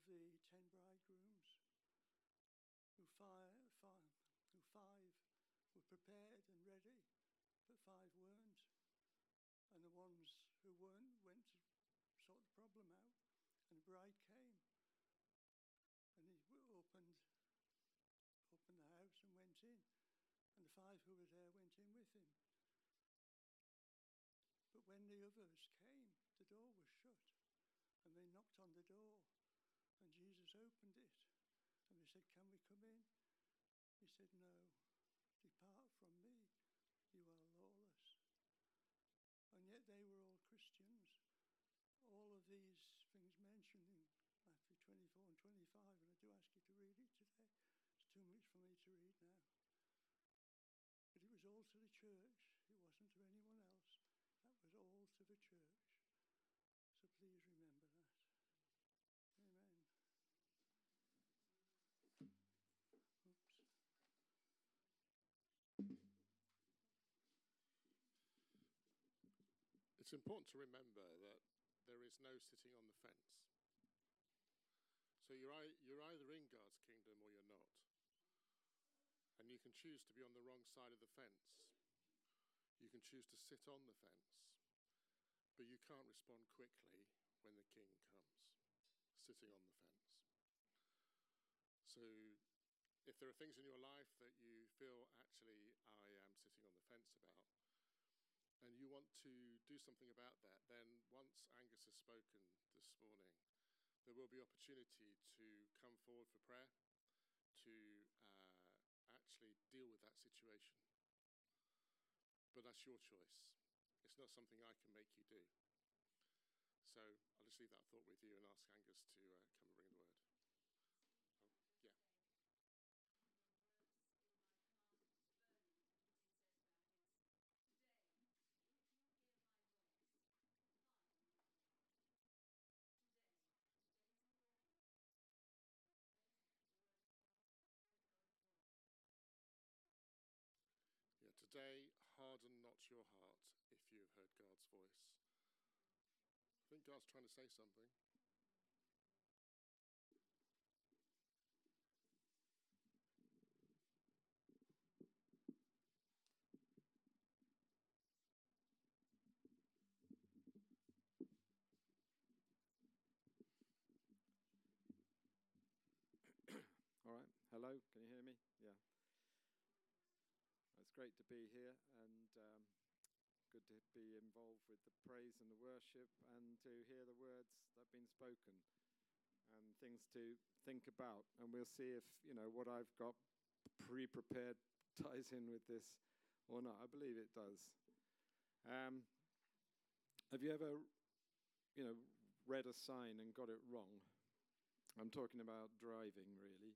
the 10 bridegrooms, five were prepared and ready, but 5 weren't. And the ones who weren't went to sort the problem out, and the bride came, and he opened the house and went in, and the 5 who were there went in with him. But when the others came, the door was shut, and they knocked on the door, and Jesus opened it, and they said, "Can we come in?" He said, "No, depart from me, you are lawless." And yet they were all Christians. All of these things mentioned in Matthew 24 and 25, and I do ask you to read it today. It's too much for me to read now. But it was all to the church. It wasn't to anyone else. That was all to the church. So please remember that. Amen. Oops. It's important to remember that there is no sitting on the fence. So you're either in God's kingdom or you're not. And you can choose to be on the wrong side of the fence. You can choose to sit on the fence. But you can't respond quickly when the king comes, sitting on the fence. So if there are things in your life that you feel, actually, I am sitting on the fence about, and you want to do something about that, then once Angus has spoken this morning, there will be opportunity to come forward for prayer, to actually deal with that situation. But that's your choice. It's not something I can make you do. So I'll just leave that thought with you and ask Angus to come and bring the word. Today, harden not your heart if you have heard God's voice. I think God's trying to say something. All right. Hello. Can you hear me? Yeah. It's great to be here, and good to be involved with the praise and the worship, and to hear the words that have been spoken, and things to think about. And we'll see if, what I've got pre-prepared ties in with this or not. I believe it does. Have you ever, read a sign and got it wrong? I'm talking about driving, really.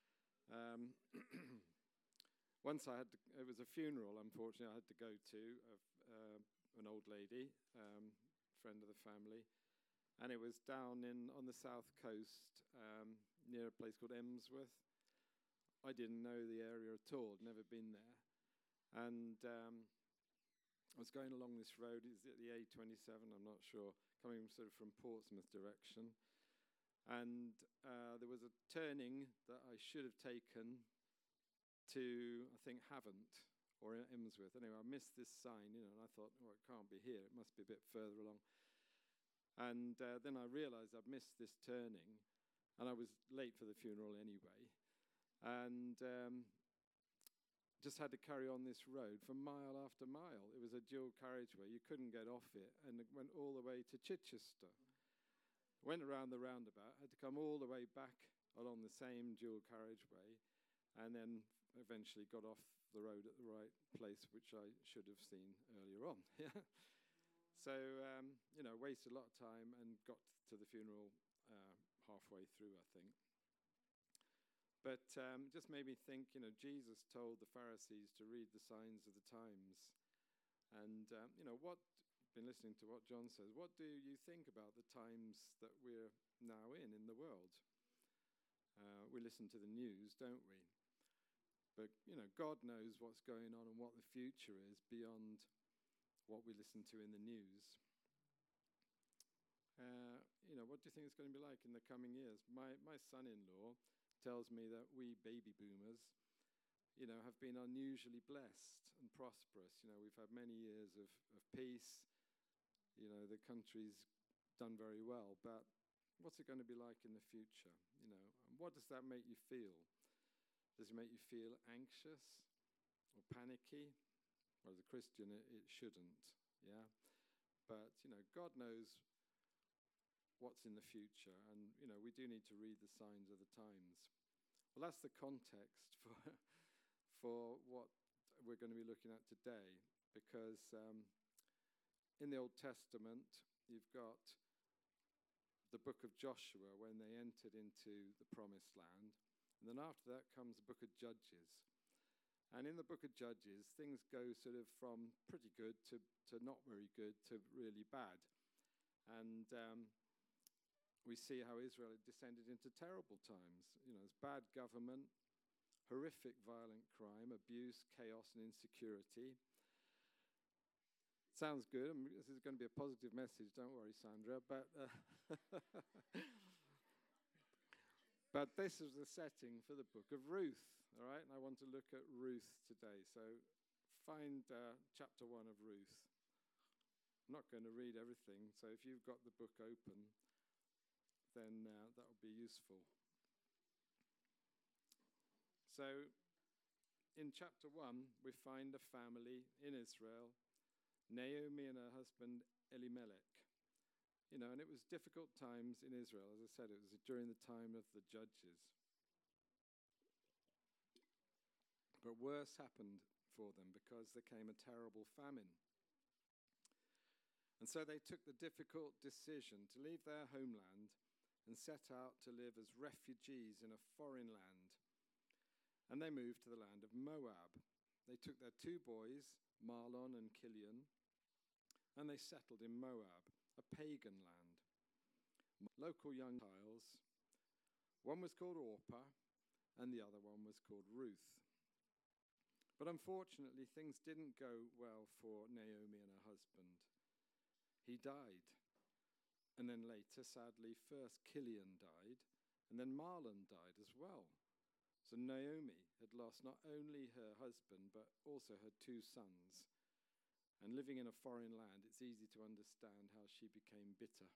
Once it was a funeral, unfortunately, I had to go to of an old lady, friend of the family, and it was down on the south coast, near a place called Emsworth. I didn't know the area at all, never been there, and I was going along this road. Is it the A27? I'm not sure, coming sort of from Portsmouth direction, and there was a turning that I should have taken to, I think, Havant or Emsworth. Anyway, I missed this sign, and I thought, it can't be here. It must be a bit further along. And then I realized I'd missed this turning, and I was late for the funeral anyway. And just had to carry on this road for mile after mile. It was a dual carriageway. You couldn't get off it, and it went all the way to Chichester. Went around the roundabout, had to come all the way back along the same dual carriageway, and then eventually got off the road at the right place, which I should have seen earlier on. So, wasted a lot of time and got to the funeral halfway through, I think. But just made me think, Jesus told the Pharisees to read the signs of the times. And, been listening to what John says. What do you think about the times that we're now in the world? We listen to the news, don't we? But, God knows what's going on and what the future is beyond what we listen to in the news. what do you think it's going to be like in the coming years? My son-in-law tells me that we baby boomers, have been unusually blessed and prosperous. We've had many years of peace. The country's done very well, but what's it going to be like in the future? And what does that make you feel? Does it make you feel anxious or panicky? Well, as a Christian, it shouldn't, yeah? But, God knows what's in the future, and, we do need to read the signs of the times. Well, that's the context for what we're going to be looking at today, because in the Old Testament, you've got the book of Joshua when they entered into the Promised Land. And then after that comes the book of Judges. And in the book of Judges, things go sort of from pretty good to not very good to really bad. And we see how Israel had descended into terrible times. There's bad government, horrific violent crime, abuse, chaos, and insecurity. Sounds good. This is going to be a positive message, don't worry, Sandra. But but this is the setting for the book of Ruth, all right? And I want to look at Ruth today. So find chapter 1 of Ruth. I'm not going to read everything, so if you've got the book open, then that will be useful. So in chapter 1, we find a family in Israel, Naomi and her husband Elimelech. And it was difficult times in Israel. As I said, it was during the time of the Judges. But worse happened for them because there came a terrible famine. And so they took the difficult decision to leave their homeland and set out to live as refugees in a foreign land. And they moved to the land of Moab. They took their 2 boys, Mahlon and Chilion, and they settled in Moab, a pagan land. Local young child. One was called Orpah, and the other one was called Ruth. But unfortunately, things didn't go well for Naomi and her husband. He died. And then later, sadly, first Chilion died, and then Mahlon died as well. So Naomi had lost not only her husband, but also her 2 sons. And living in a foreign land, it's easy to understand how she became bitter.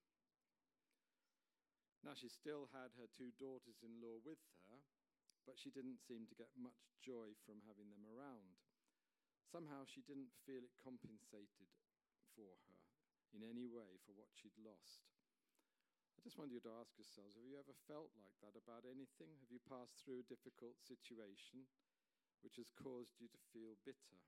Now, she still had her 2 daughters-in-law with her, but she didn't seem to get much joy from having them around. Somehow she didn't feel it compensated for her in any way for what she'd lost. I just want you to ask yourselves, have you ever felt like that about anything? Have you passed through a difficult situation which has caused you to feel bitter?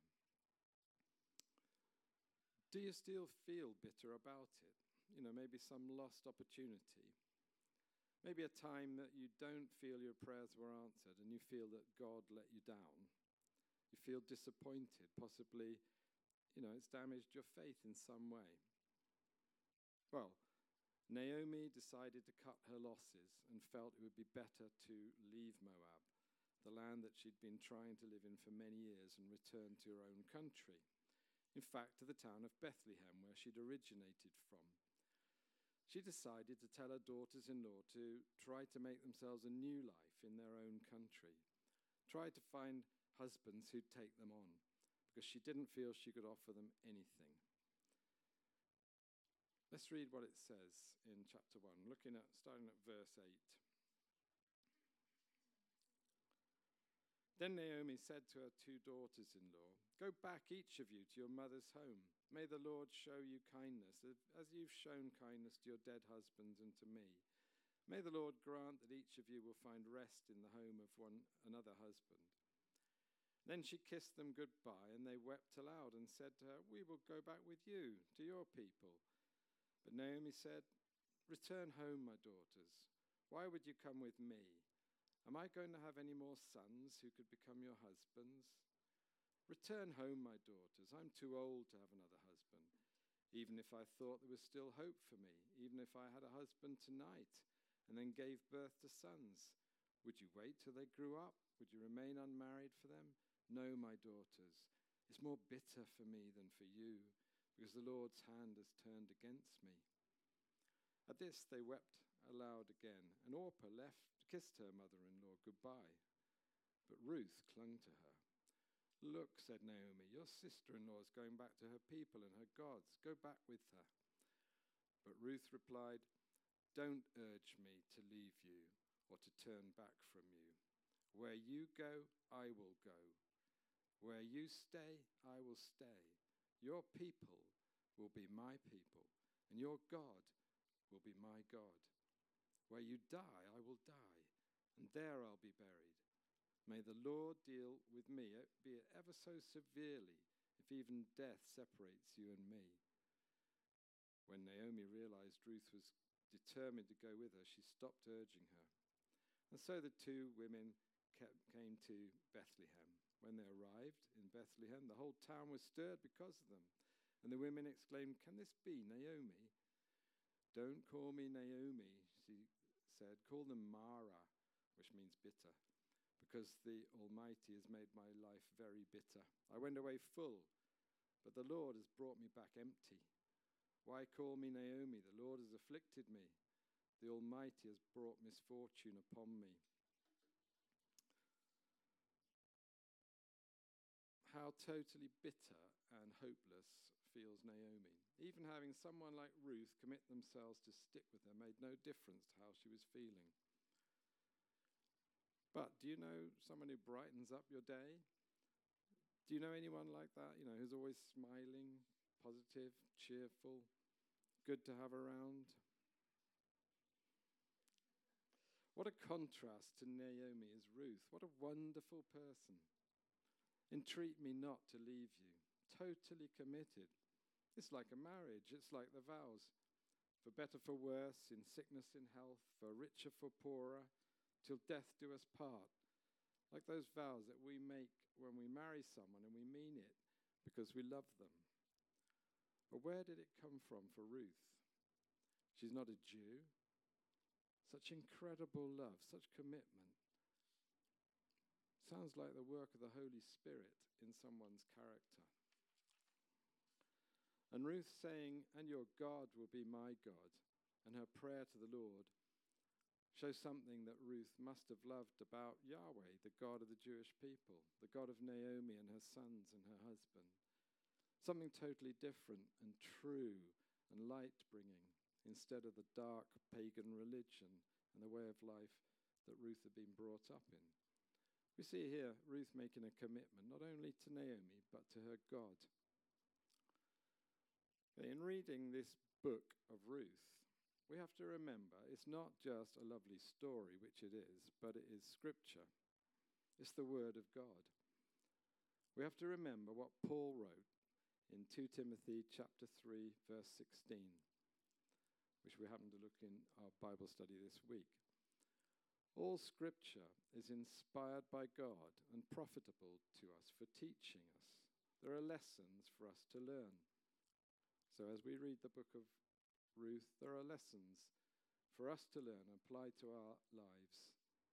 Do you still feel bitter about it? Maybe some lost opportunity. Maybe a time that you don't feel your prayers were answered and you feel that God let you down. You feel disappointed. Possibly, it's damaged your faith in some way. Well, Naomi decided to cut her losses and felt it would be better to leave Moab, the land that she'd been trying to live in for many years, and return to her own country. In fact, to the town of Bethlehem, where she'd originated from. She decided to tell her daughters-in-law to try to make themselves a new life in their own country. Try to find husbands who'd take them on, because she didn't feel she could offer them anything. Let's read what it says in chapter 1, starting at verse 8. Then Naomi said to her 2 daughters-in-law, "Go back, each of you, to your mother's home. May the Lord show you kindness, as you've shown kindness to your dead husbands and to me. May the Lord grant that each of you will find rest in the home of another husband." Then she kissed them goodbye, and they wept aloud and said to her, "We will go back with you to your people." But Naomi said, "Return home, my daughters. Why would you come with me? Am I going to have any more sons who could become your husbands? Return home, my daughters. I'm too old to have another husband. Even if I thought there was still hope for me, even if I had a husband tonight and then gave birth to sons, would you wait till they grew up? Would you remain unmarried for them? No, my daughters. It's more bitter for me than for you, because the Lord's hand has turned against me." At this they wept aloud again, and Orpah kissed her mother-in-law goodbye. But Ruth clung to her. "Look," said Naomi, "your sister-in-law is going back to her people and her gods. Go back with her." But Ruth replied, "Don't urge me to leave you or to turn back from you. Where you go, I will go. Where you stay, I will stay. Your people will be my people, and your God will be my God. Where you die, I will die, and there I'll be buried. May the Lord deal with me, be it ever so severely, if even death separates you and me." When Naomi realized Ruth was determined to go with her, she stopped urging her. And so the two women came to Bethlehem. When they arrived in Bethlehem, the whole town was stirred because of them. And the women exclaimed, "Can this be Naomi?" "Don't call me Naomi," she said. "Call them Mara," which means bitter, because the Almighty has made my life very bitter. I went away full, but the Lord has brought me back empty. Why call me Naomi? The Lord has afflicted me. The Almighty has brought misfortune upon me. How totally bitter and hopeless feels Naomi. Even having someone like Ruth commit themselves to stick with her made no difference to how she was feeling. But do you know someone who brightens up your day? Do you know anyone like that, who's always smiling, positive, cheerful, good to have around? What a contrast to Naomi is Ruth. What a wonderful person. Entreat me not to leave you. Totally committed. It's like a marriage. It's like the vows. For better, for worse, in sickness, in health, for richer, for poorer, till death do us part. Like those vows that we make when we marry someone and we mean it because we love them. But where did it come from for Ruth? She's not a Jew. Such incredible love, such commitment. Sounds like the work of the Holy Spirit in someone's character. And Ruth saying, "And your God will be my God," and her prayer to the Lord shows something that Ruth must have loved about Yahweh, the God of the Jewish people, the God of Naomi and her sons and her husband. Something totally different and true and light-bringing instead of the dark pagan religion and the way of life that Ruth had been brought up in. We see here Ruth making a commitment not only to Naomi but to her God. In reading this book of Ruth, we have to remember it's not just a lovely story, which it is, but it is scripture. It's the word of God. We have to remember what Paul wrote in 2 Timothy chapter 3, verse 16, which we happen to look in our Bible study this week. All scripture is inspired by God and profitable to us for teaching us. There are lessons for us to learn. So as we read the book of Ruth, there are lessons for us to learn and apply to our lives.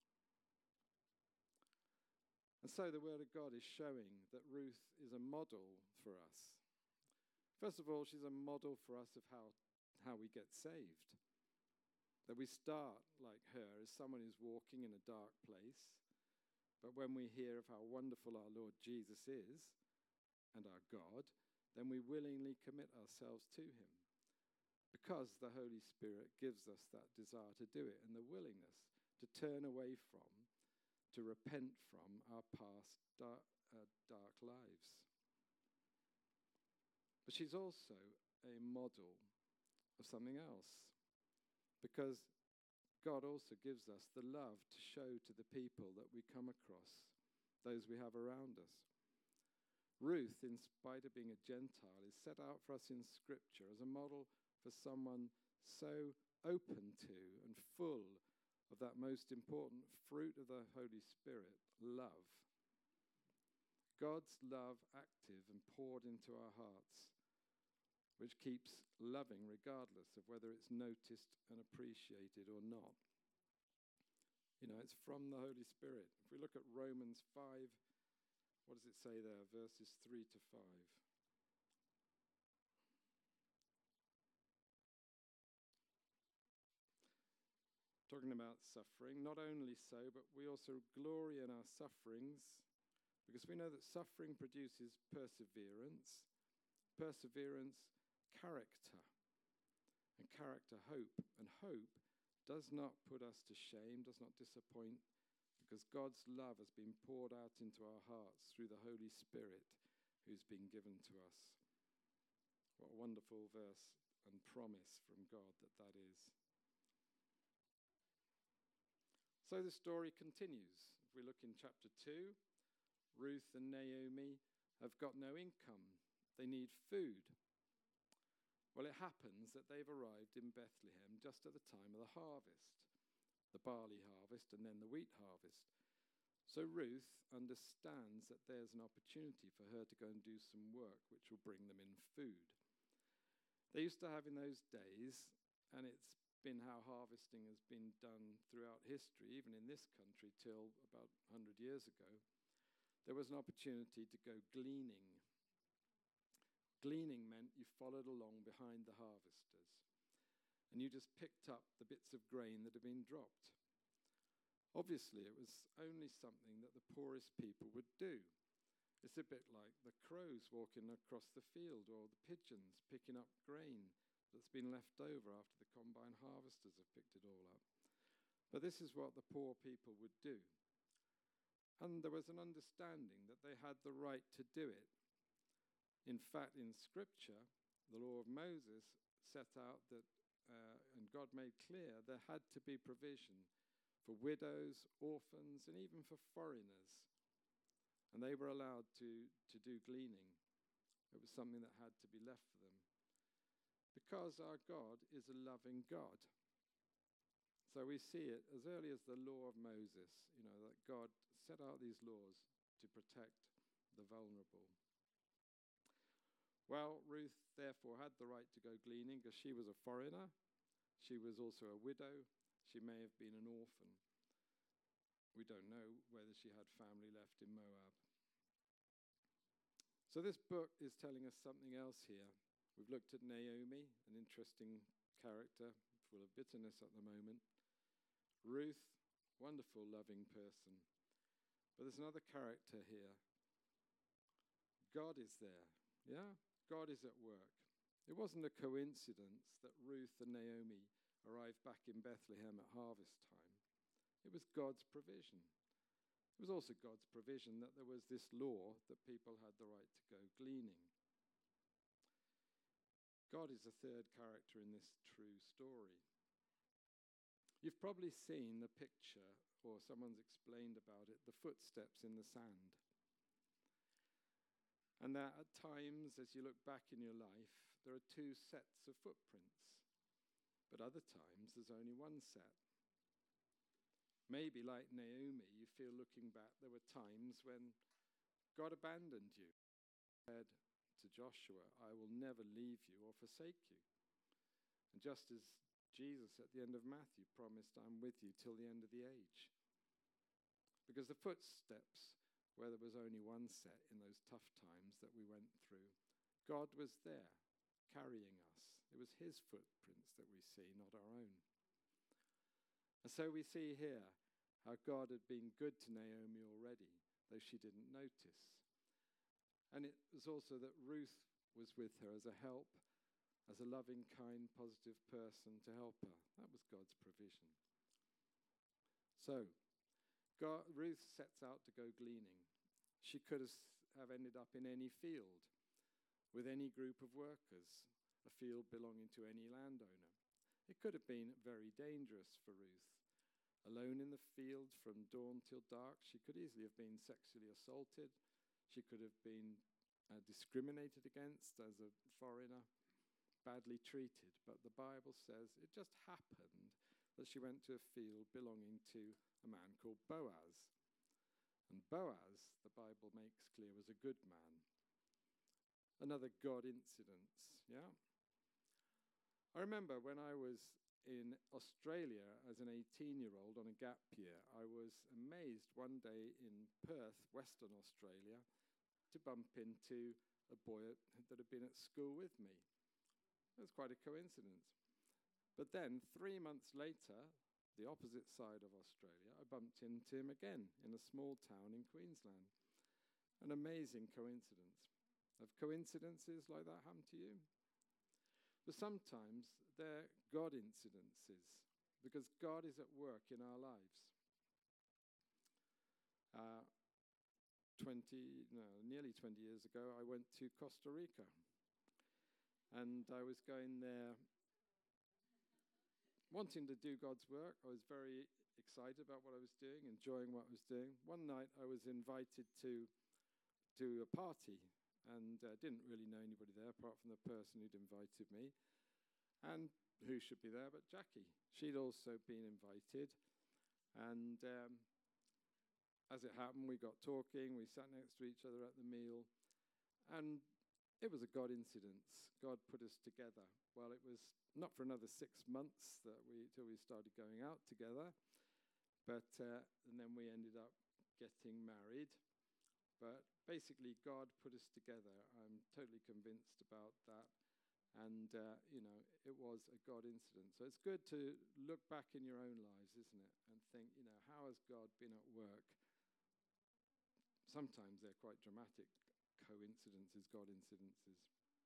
And so the Word of God is showing that Ruth is a model for us. First of all, she's a model for us of how we get saved. That we start like her as someone who's walking in a dark place, but when we hear of how wonderful our Lord Jesus is and our God, then we willingly commit ourselves to him because the Holy Spirit gives us that desire to do it and the willingness to turn away from, to repent from our past dark lives. But she's also a model of something else, because God also gives us the love to show to the people that we come across, those we have around us. Ruth, in spite of being a Gentile, is set out for us in Scripture as a model for someone so open to and full of that most important fruit of the Holy Spirit, love. God's love active and poured into our hearts, which keeps loving regardless of whether it's noticed and appreciated or not. It's from the Holy Spirit. If we look at Romans 5, what does it say there? Verses 3 to 5. talking about suffering. Not only so, but we also glory in our sufferings because we know that suffering produces perseverance, perseverance, character, and character, hope. And hope does not put us to shame, does not disappoint, because God's love has been poured out into our hearts through the Holy Spirit who's been given to us. What a wonderful verse and promise from God that is. So the story continues. If we look in chapter 2, Ruth and Naomi have got no income. They need food. Well, it happens that they've arrived in Bethlehem just at the time of the harvest, the barley harvest and then the wheat harvest. So Ruth understands that there's an opportunity for her to go and do some work which will bring them in food. They used to have in those days, and it's been how harvesting has been done throughout history, even in this country till about 100 years ago, there was an opportunity to go gleaning. Gleaning meant you followed along behind the harvesters and you just picked up the bits of grain that had been dropped. Obviously, it was only something that the poorest people would do. It's a bit like the crows walking across the field or the pigeons picking up grain that's been left over after the combine harvesters have picked it all up. But this is what the poor people would do. And there was an understanding that they had the right to do it. In fact, in Scripture, the law of Moses set out that, and God made clear, there had to be provision for widows, orphans, and even for foreigners. And they were allowed to do gleaning. It was something that had to be left for them. Because our God is a loving God. So we see it as early as the law of Moses, that God set out these laws to protect the vulnerable. Well, Ruth therefore had the right to go gleaning because she was a foreigner. She was also a widow. She may have been an orphan. We don't know whether she had family left in Moab. So this book is telling us something else here. We've looked at Naomi, an interesting character, full of bitterness at the moment. Ruth, wonderful, loving person. But there's another character here. God is there, yeah? God is at work. It wasn't a coincidence that Ruth and Naomi arrived back in Bethlehem at harvest time. It was God's provision. It was also God's provision that there was this law that people had the right to go gleaning. God is the third character in this true story. You've probably seen the picture, or someone's explained about it, the footsteps in the sand. And that at times, as you look back in your life, there are two sets of footprints. But other times, there's only one set. Maybe like Naomi, you feel looking back, there were times when God abandoned you. He said to Joshua, I will never leave you or forsake you. And just as Jesus at the end of Matthew promised, I'm with you till the end of the age. Because the footsteps, where there was only one set in those tough times that we went through, God was there carrying us. It was his footprints that we see, not our own. And so we see here how God had been good to Naomi already, though she didn't notice. And it was also that Ruth was with her as a help, as a loving, kind, positive person to help her. That was God's provision. So, Ruth sets out to go gleaning. She could have ended up in any field with any group of workers, a field belonging to any landowner. It could have been very dangerous for Ruth. Alone in the field from dawn till dark, she could easily have been sexually assaulted. She could have been discriminated against as a foreigner, badly treated. But the Bible says it just happened that she went to a field belonging to a man called Boaz. And Boaz, the Bible makes clear, was a good man. Another God incident, yeah? I remember when I was in Australia as an 18-year-old on a gap year, I was amazed one day in Perth, Western Australia, to bump into a boy that had been at school with me. It was quite a coincidence. But then, 3 months later, the opposite side of Australia, I bumped into him again in a small town in Queensland. An amazing coincidence. Have coincidences like that happened to you? But sometimes they're God incidences, because God is at work in our lives. Nearly 20 years ago, I went to Costa Rica, and I was going there wanting to do God's work. I was very excited about what I was doing, enjoying what I was doing. One night I was invited to a party, and didn't really know anybody there apart from the person who'd invited me. And who should be there but Jackie? She'd also been invited. And as it happened, we got talking, we sat next to each other at the meal, and it was a God incidence. God put us together. Well, it was not for another 6 months till we started going out together, and then we ended up getting married. But basically, God put us together. I'm totally convinced about that. And, it was a God incident. So it's good to look back in your own lives, isn't it? And think, how has God been at work? Sometimes they're quite dramatic coincidences, God incidences.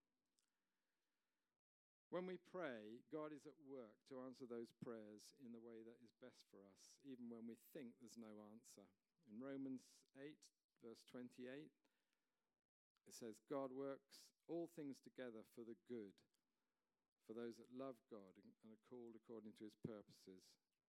When we pray, God is at work to answer those prayers in the way that is best for us, even when we think there's no answer. In Romans 8, verse 28, it says, God works all things together for the good, for those that love God and are called according to his purposes.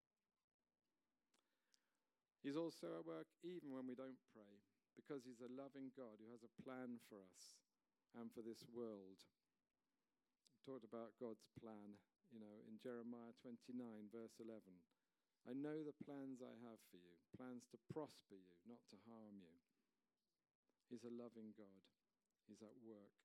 He's also at work even when we don't pray, because he's a loving God who has a plan for us and for this world. We talked about God's plan, in Jeremiah 29, verse 11. I know the plans I have for you, plans to prosper you, not to harm you. He's a loving God. He's at work.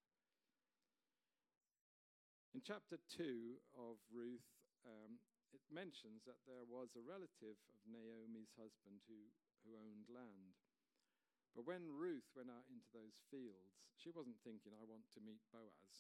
In chapter 2 of Ruth, it mentions that there was a relative of Naomi's husband who owned land. But when Ruth went out into those fields, she wasn't thinking, I want to meet Boaz.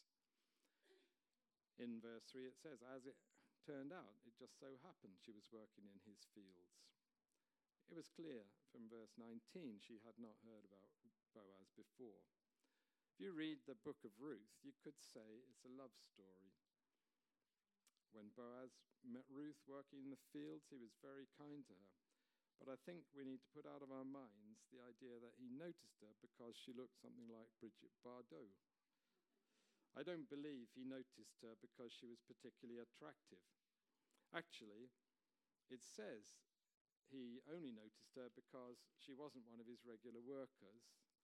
In verse 3 it says, as it turned out, it just so happened she was working in his fields. It was clear from verse 19 she had not heard about Boaz before. If you read the book of Ruth, you could say it's a love story. When Boaz met Ruth working in the fields, he was very kind to her. But I think we need to put out of our minds the idea that he noticed her because she looked something like Brigitte Bardot. I don't believe he noticed her because she was particularly attractive. Actually, it says he only noticed her because she wasn't one of his regular workers.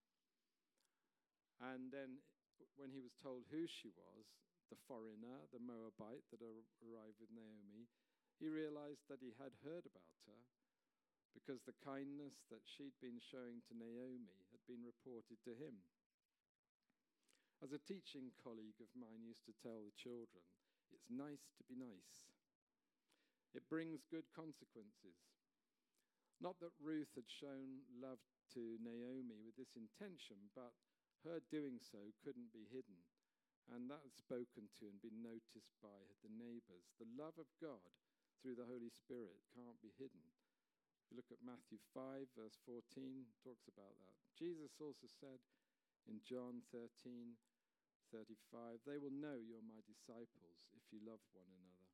And then when he was told who she was, the foreigner, the Moabite that arrived with Naomi, he realized that he had heard about her because the kindness that she'd been showing to Naomi had been reported to him. As a teaching colleague of mine used to tell the children, it's nice to be nice. It brings good consequences. Not that Ruth had shown love to Naomi with this intention, but her doing so couldn't be hidden, and that had spoken to and been noticed by the neighbors. The love of God through the Holy Spirit can't be hidden. If you look at Matthew 5, verse 14, talks about that. Jesus also said in John 13:35, they will know you're my disciples if you love one another.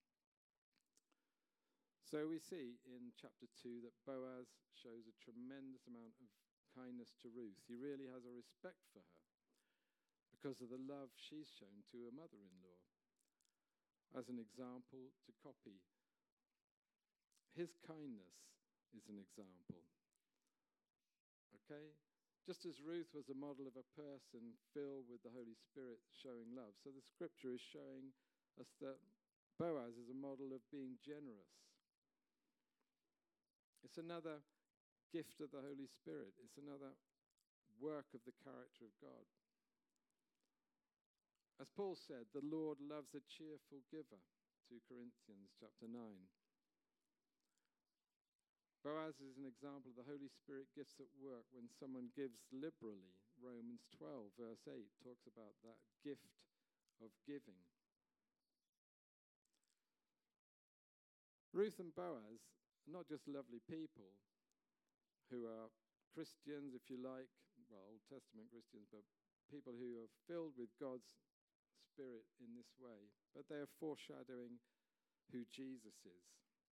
So we see in chapter 2 that Boaz shows a tremendous amount of kindness to Ruth. He really has a respect for her because of the love she's shown to her mother-in-law. As an example to copy, his kindness is an example. Okay? Just as Ruth was a model of a person filled with the Holy Spirit showing love, so the scripture is showing us that Boaz is a model of being generous. It's another gift of the Holy Spirit. It's another work of the character of God. As Paul said, the Lord loves a cheerful giver, 2 Corinthians chapter 9. Boaz is an example of the Holy Spirit gifts at work when someone gives liberally. Romans 12, verse 8, talks about that gift of giving. Ruth and Boaz are not just lovely people who are Christians, if you like, well, Old Testament Christians, but people who are filled with God's Spirit in this way, but they are foreshadowing who Jesus is.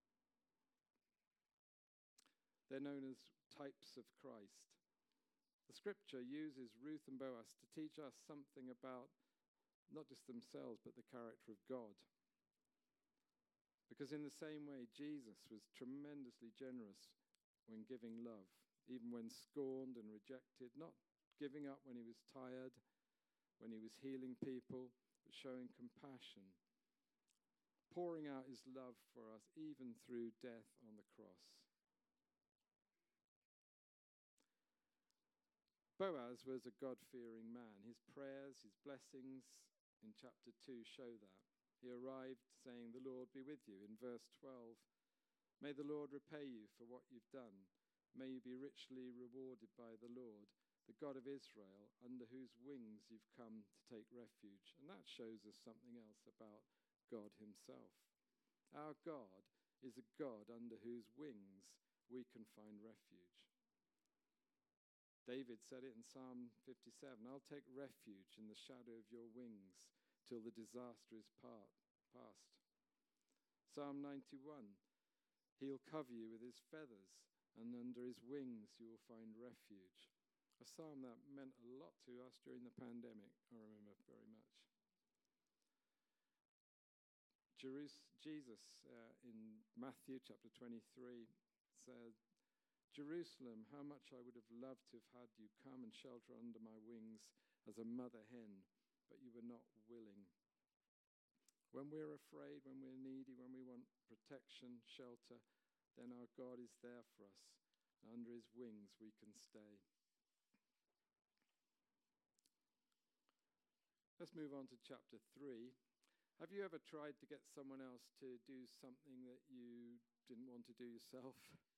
They're known as types of Christ. The scripture uses Ruth and Boaz to teach us something about not just themselves, but the character of God. Because in the same way, Jesus was tremendously generous when giving love, even when scorned and rejected, not giving up when he was tired, when he was healing people, but showing compassion, pouring out his love for us, even through death on the cross. Boaz was a God-fearing man. His prayers, his blessings in chapter 2 show that. He arrived saying, "The Lord be with you." In verse 12, "May the Lord repay you for what you've done. May you be richly rewarded by the Lord, the God of Israel, under whose wings you've come to take refuge." And that shows us something else about God himself. Our God is a God under whose wings we can find refuge. David said it in Psalm 57, "I'll take refuge in the shadow of your wings till the disaster is past." Psalm 91, "He'll cover you with his feathers, and under his wings you will find refuge." A psalm that meant a lot to us during the pandemic, I remember very much. Jesus in Matthew chapter 23 said, "Jerusalem, how much I would have loved to have had you come and shelter under my wings as a mother hen, but you were not willing." When we're afraid, when we're needy, when we want protection, shelter, then our God is there for us. Under his wings we can stay. Let's move on to chapter 3. Have you ever tried to get someone else to do something that you didn't want to do yourself?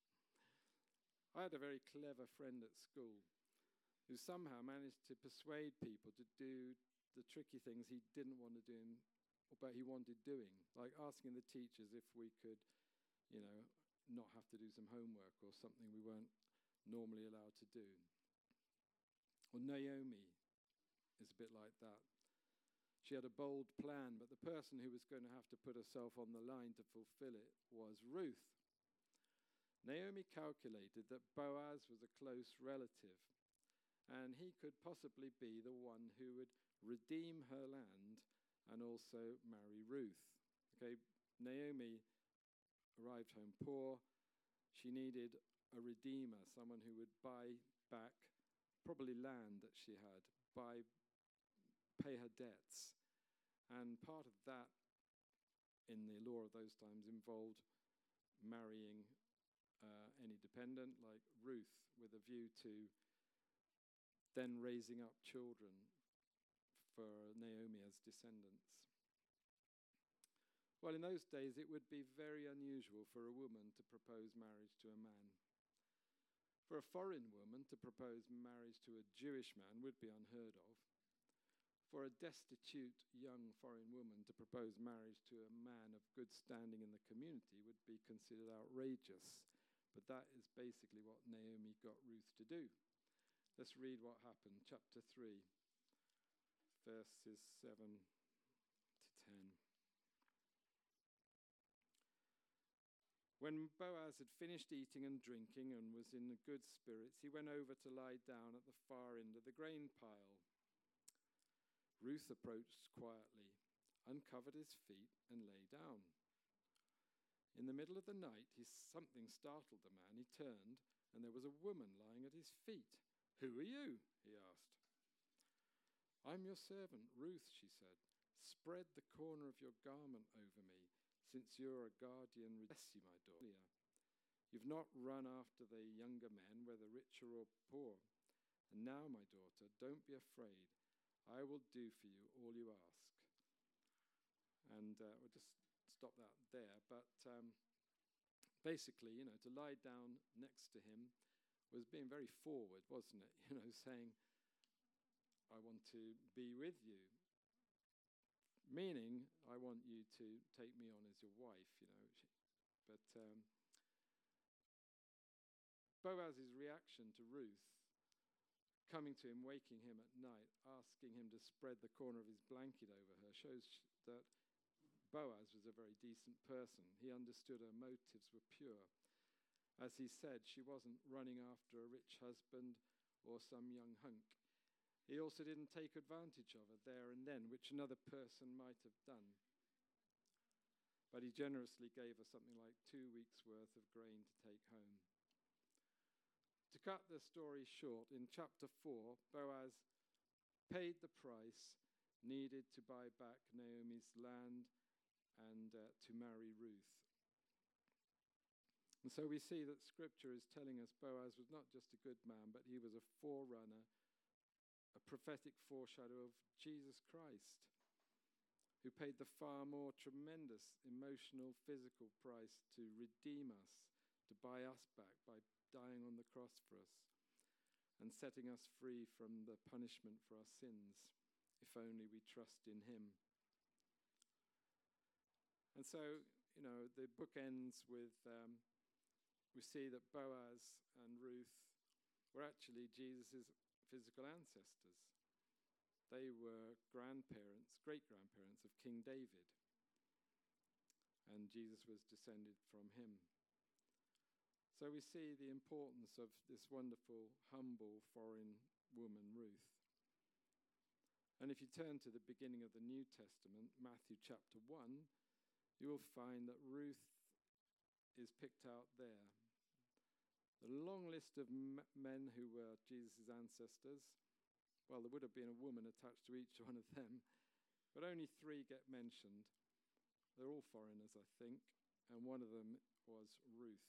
I had a very clever friend at school who somehow managed to persuade people to do the tricky things he didn't want to do, but he wanted doing, like asking the teachers if we could, not have to do some homework or something we weren't normally allowed to do. Well, Naomi is a bit like that. She had a bold plan, but the person who was going to have to put herself on the line to fulfill it was Ruth. Naomi calculated that Boaz was a close relative, and he could possibly be the one who would redeem her land and also marry Ruth. Okay, Naomi arrived home poor. She needed a redeemer, someone who would buy back probably land that she had, pay her debts. And part of that, in the law of those times, involved marrying any dependent like Ruth, with a view to then raising up children for Naomi as descendants. Well, in those days, it would be very unusual for a woman to propose marriage to a man. For a foreign woman to propose marriage to a Jewish man would be unheard of. For a destitute young foreign woman to propose marriage to a man of good standing in the community would be considered outrageous. But that is basically what Naomi got Ruth to do. Let's read what happened. Chapter 3, verses 7 to 10. When Boaz had finished eating and drinking and was in good spirits, he went over to lie down at the far end of the grain pile. Ruth approached quietly, uncovered his feet, and lay down. In the middle of the night, something startled the man. He turned, and there was a woman lying at his feet. "Who are you?" he asked. "I'm your servant, Ruth," she said. "Spread the corner of your garment over me, since you're a guardian. Bless you, my daughter. You've not run after the younger men, whether richer or poor. And now, my daughter, don't be afraid. I will do for you all you ask." And we'll just stop that there. But basically, to lie down next to him was being very forward, wasn't it? Saying, "I want to be with you." Meaning, I want you to take me on as your wife, But Boaz's reaction to Ruth, coming to him, waking him at night, asking him to spread the corner of his blanket over her, shows that Boaz was a very decent person. He understood her motives were pure. As he said, she wasn't running after a rich husband or some young hunk. He also didn't take advantage of her there and then, which another person might have done. But he generously gave her something like 2 weeks' worth of grain to take home. To cut the story short, in chapter 4, Boaz paid the price needed to buy back Naomi's land and to marry Ruth. And so we see that Scripture is telling us Boaz was not just a good man, but he was a forerunner, a prophetic foreshadow of Jesus Christ, who paid the far more tremendous emotional, physical price to redeem us, to buy us back by dying on the cross for us and setting us free from the punishment for our sins, if only we trust in him. And so, the book ends with, we see that Boaz and Ruth were actually Jesus' physical ancestors. They were grandparents, great-grandparents of King David. And Jesus was descended from him. So we see the importance of this wonderful, humble, foreign woman, Ruth. And if you turn to the beginning of the New Testament, Matthew chapter 1, you will find that Ruth is picked out there. The long list of men who were Jesus' ancestors, well, there would have been a woman attached to each one of them, but only 3 get mentioned. They're all foreigners, I think, and one of them was Ruth.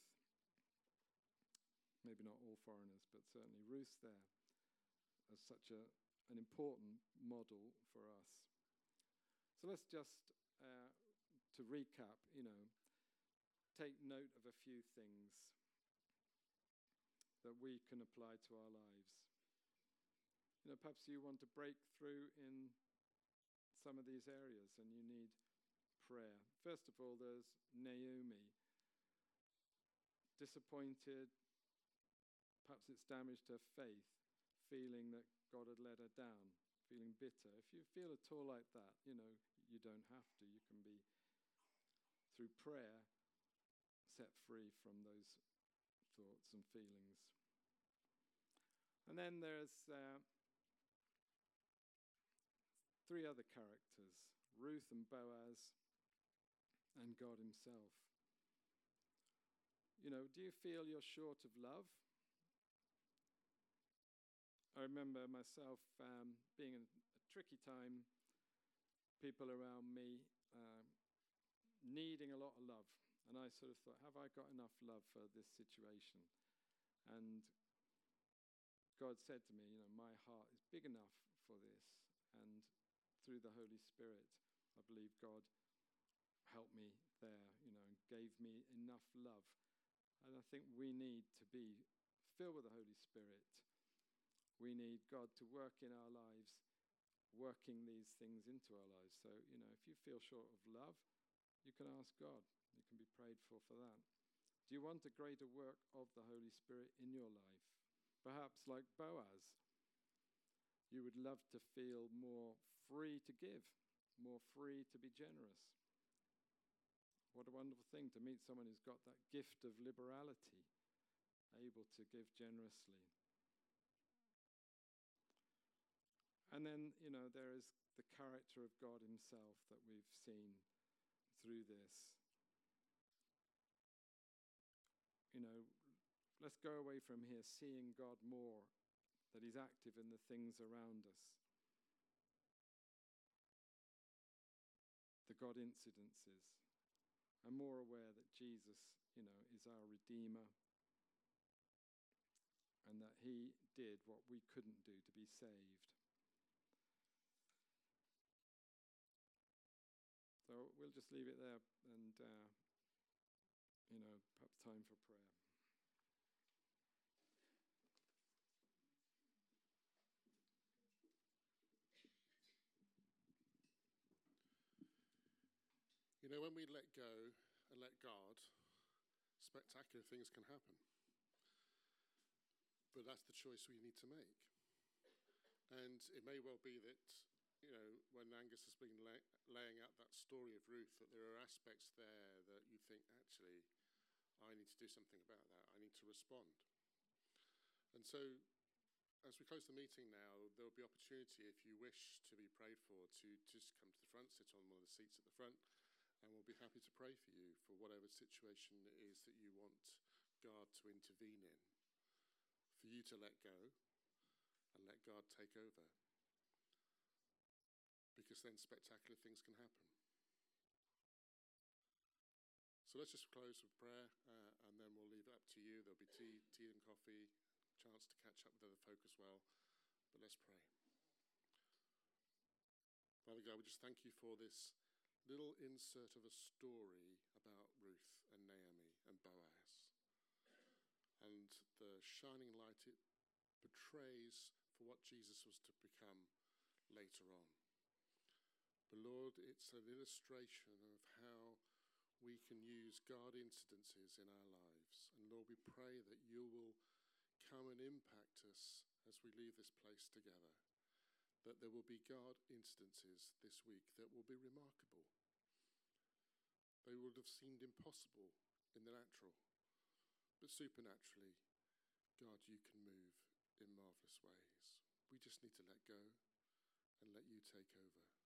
Maybe not all foreigners, but certainly Ruth there as such an important model for us. So let's just, to recap, take note of a few things that we can apply to our lives. Perhaps you want to break through in some of these areas and you need prayer. First of all, there's Naomi, disappointed, perhaps it's damaged her faith, feeling that God had let her down, feeling bitter. If you feel at all like that, you don't have to. You can be, through prayer, set free from those thoughts and feelings. And then there's 3 other characters, Ruth and Boaz and God himself. Do you feel you're short of love? I remember myself being in a tricky time, people around me needing a lot of love. And I sort of thought, have I got enough love for this situation? And God said to me, my heart is big enough for this. And through the Holy Spirit, I believe God helped me there, and gave me enough love. And I think we need to be filled with the Holy Spirit. We need God to work in our lives, working these things into our lives. So, if you feel short of love, you can ask God. You can be prayed for that. Do you want a greater work of the Holy Spirit in your life? Perhaps like Boaz, you would love to feel more free to give, more free to be generous. What a wonderful thing to meet someone who's got that gift of liberality, able to give generously. And then, there is the character of God himself that we've seen through this. Let's go away from here seeing God more, that he's active in the things around us. The God incidences. And more aware that Jesus, is our Redeemer. And that he did what we couldn't do to be saved. So we'll just leave it there and, perhaps time for prayer. When we let go and let God, spectacular things can happen. But that's the choice we need to make. And it may well be that, when Angus has been laying out that story of Ruth, that there are aspects there that you think, actually, I need to do something about that. I need to respond. And so, as we close the meeting now, there will be opportunity, if you wish to be prayed for, to just come to the front, sit on one of the seats at the front, and we'll be happy to pray for you for whatever situation it is that you want God to intervene in, for you to let go and let God take over. Because then spectacular things can happen. So let's just close with prayer, and then we'll leave it up to you. There'll be tea and coffee, chance to catch up with other folk as well. But let's pray. Father God, we just thank you for this little insert of a story about Ruth and Naomi and Boaz, and the shining light it portrays for what Jesus was to become later on. But Lord, it's an illustration of how we can use God incidences in our lives. And Lord, we pray that you will come and impact us as we leave this place together. That there will be God incidences this week that will be remarkable. They would have seemed impossible in the natural. But supernaturally, God, you can move in marvelous ways. We just need to let go and let you take over.